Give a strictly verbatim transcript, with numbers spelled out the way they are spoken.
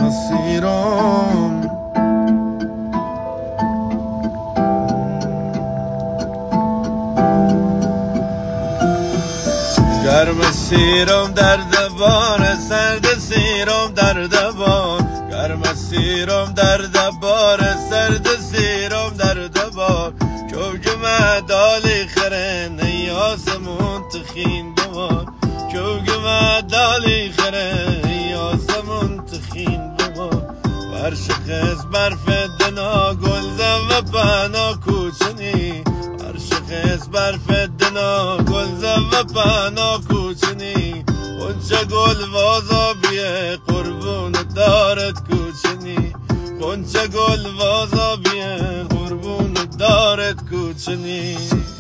سیرم گرم سیرم در دبار سرد سیرم در دبار گرم سیرم در دبار سرد سیرم در دبار کوگم دالی خره نیاسمون تخین دوار کوگم دالی خره نیاسمون تخین دوار برشق از برف دنا گلزم و پنا کوچنی برشق از برف دنا گلزم و پنا کوچنی اونچه گل وازا بیه قربون دارت کوچنی اونچه گل وازا بیه قربون دارت کوچنی